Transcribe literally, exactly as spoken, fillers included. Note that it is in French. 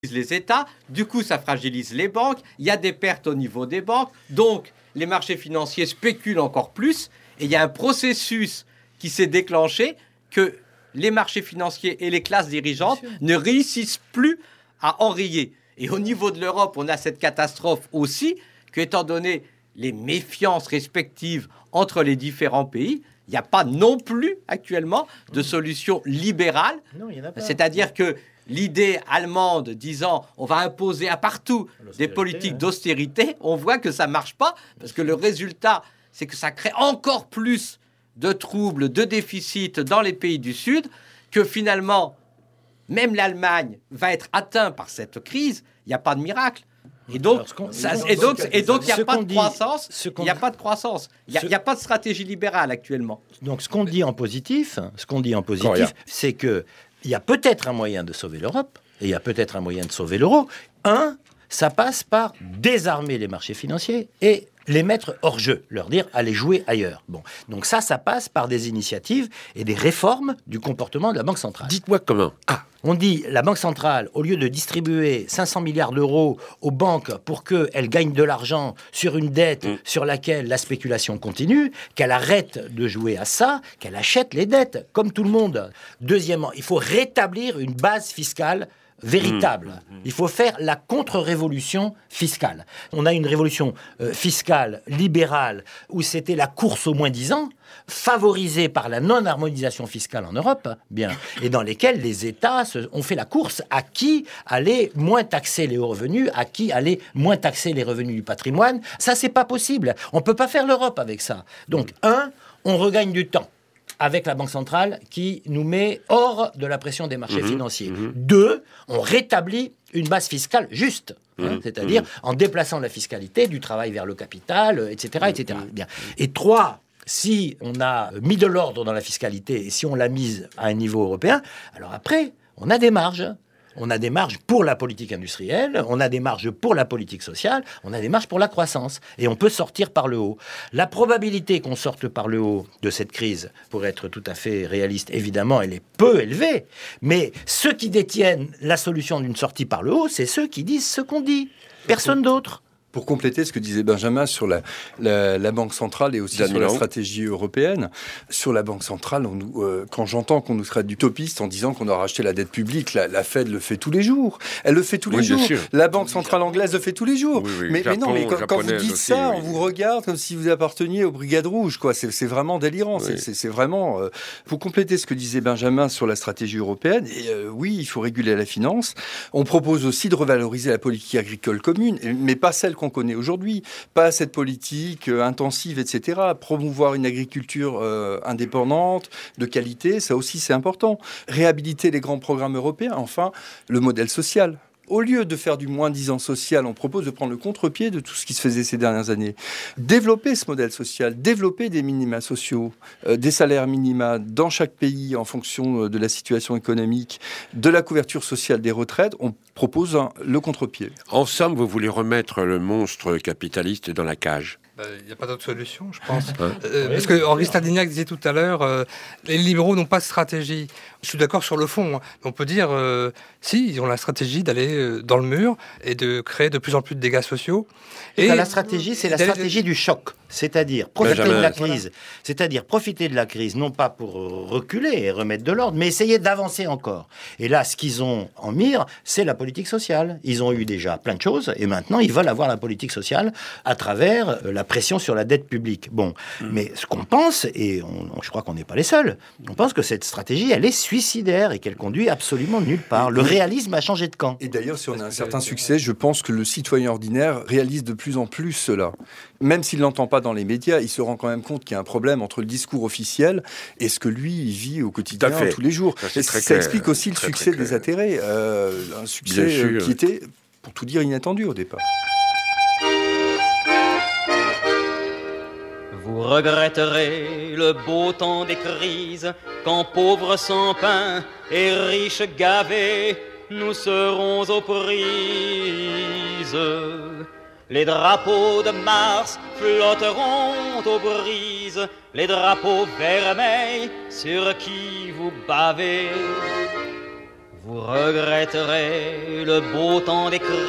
les États, du coup ça fragilise les banques, il y a des pertes au niveau des banques, donc les marchés financiers spéculent encore plus, et il y a un processus qui s'est déclenché que les marchés financiers et les classes dirigeantes ne réussissent plus à enrayer. Et au niveau de l'Europe, on a cette catastrophe aussi, que étant donné les méfiances respectives entre les différents pays, il n'y a pas non plus actuellement de solution libérale, non, il y en a pas. C'est-à-dire que l'idée allemande disant on va imposer à partout des politiques hein. d'austérité, on voit que ça ne marche pas, parce que le résultat, c'est que ça crée encore plus de troubles, de déficits dans les pays du Sud, que finalement, même l'Allemagne va être atteinte par cette crise, il n'y a pas de miracle. Et donc, ça, et donc, et donc, il n'y a pas de croissance. Il n'y a pas de croissance. Il n'y a, a pas de stratégie libérale actuellement. Donc, ce qu'on dit en positif, ce qu'on dit en positif, c'est que il y a peut-être un moyen de sauver l'Europe et il y a peut-être un moyen de sauver l'euro. Un, ça passe par désarmer les marchés financiers et les mettre hors jeu, leur dire allez jouer ailleurs. Bon, donc ça, ça passe par des initiatives et des réformes du comportement de la Banque centrale. Dites-moi comment. Ah. On dit la Banque centrale, au lieu de distribuer cinq cents milliards d'euros aux banques pour qu'elles gagnent de l'argent sur une dette mmh. sur laquelle la spéculation continue, qu'elle arrête de jouer à ça, qu'elle achète les dettes, comme tout le monde. Deuxièmement, il faut rétablir une base fiscale véritable. Mmh. Il faut faire la contre-révolution fiscale. On a une révolution euh, fiscale libérale où c'était la course au moins-disant, favorisée par la non-harmonisation fiscale en Europe, bien, et dans lesquelles les États se, ont fait la course à qui allait moins taxer les hauts revenus, à qui allait moins taxer les revenus du patrimoine. Ça, c'est pas possible. On ne peut pas faire l'Europe avec ça. Donc, un, on regagne du temps avec la Banque centrale qui nous met hors de la pression des marchés mmh, financiers. Mmh. Deux, on rétablit une base fiscale juste, mmh, hein, c'est-à-dire mmh. en déplaçant la fiscalité du travail vers le capital, et cetera, et cetera. Mmh. Bien. Et trois, si on a mis de l'ordre dans la fiscalité et si on l'a mise à un niveau européen, alors après, on a des marges. On a des marges pour la politique industrielle, on a des marges pour la politique sociale, on a des marges pour la croissance. Et on peut sortir par le haut. La probabilité qu'on sorte par le haut de cette crise, pour être tout à fait réaliste, évidemment, elle est peu élevée. Mais ceux qui détiennent la solution d'une sortie par le haut, c'est ceux qui disent ce qu'on dit. Personne d'autre. Pour compléter ce que disait Benjamin sur la, la, la Banque centrale et aussi Daniel sur la stratégie européenne, sur la Banque centrale, on nous, euh, quand j'entends qu'on nous traite d'utopistes en disant qu'on a racheté la dette publique, la, la Fed le fait tous les jours. Elle le fait tous les oui, jours. La Banque centrale anglaise le fait tous les jours. Oui, oui, mais, Japon, mais non, mais quand, quand vous dites aussi, ça, oui. on vous regarde comme si vous apparteniez aux Brigades Rouges. Quoi. C'est, c'est vraiment délirant. Oui. C'est, c'est, c'est vraiment... Euh, pour compléter ce que disait Benjamin sur la stratégie européenne, et, euh, oui, il faut réguler la finance. On propose aussi de revaloriser la politique agricole commune, mais pas celle qu'on connaît aujourd'hui, pas cette politique euh, intensive, et cetera. Promouvoir une agriculture euh, indépendante, de qualité, ça aussi c'est important. Réhabiliter les grands programmes européens, enfin, le modèle social. Au lieu de faire du moins-disant social, on propose de prendre le contre-pied de tout ce qui se faisait ces dernières années. Développer ce modèle social, développer des minima sociaux, euh, des salaires minima dans chaque pays en fonction de la situation économique, de la couverture sociale des retraites, on propose un, le contre-pied. En somme, vous voulez remettre le monstre capitaliste dans la cage ? Il n'y a pas d'autre solution, je pense. Hein euh, parce que Henri Stardignac disait tout à l'heure, euh, les libéraux n'ont pas de stratégie. Je suis d'accord sur le fond. Hein. On peut dire, euh, si, ils ont la stratégie d'aller euh, dans le mur et de créer de plus en plus de dégâts sociaux. Et la stratégie, c'est la stratégie du choc. C'est-à-dire profiter Benjamin. de la crise. Voilà. C'est-à-dire profiter de la crise, non pas pour reculer et remettre de l'ordre, mais essayer d'avancer encore. Et là, ce qu'ils ont en mire, c'est la politique sociale. Ils ont eu déjà plein de choses, et maintenant, ils veulent avoir la politique sociale à travers la pression sur la dette publique. Bon, mmh. mais ce qu'on pense, et on, je crois qu'on n'est pas les seuls, on pense que cette stratégie, elle est suicidaire et qu'elle conduit absolument nulle part. Le réalisme a changé de camp. Et d'ailleurs, si on a un certain succès, je pense que le citoyen ordinaire réalise de plus en plus cela. Même s'il ne l'entend pas dans les médias, il se rend quand même compte qu'il y a un problème entre le discours officiel et ce que lui, il vit au quotidien, tous les jours. Ça, et ça clair, explique aussi le succès des atterrés. Euh, un succès euh, qui était, pour tout dire, inattendu au départ. Vous regretterez le beau temps des crises, quand pauvres sans pain et riches gavés, nous serons aux prises. Les drapeaux de Mars flotteront aux brises, les drapeaux vermeils sur qui vous bavez. Vous regretterez le beau temps des crises.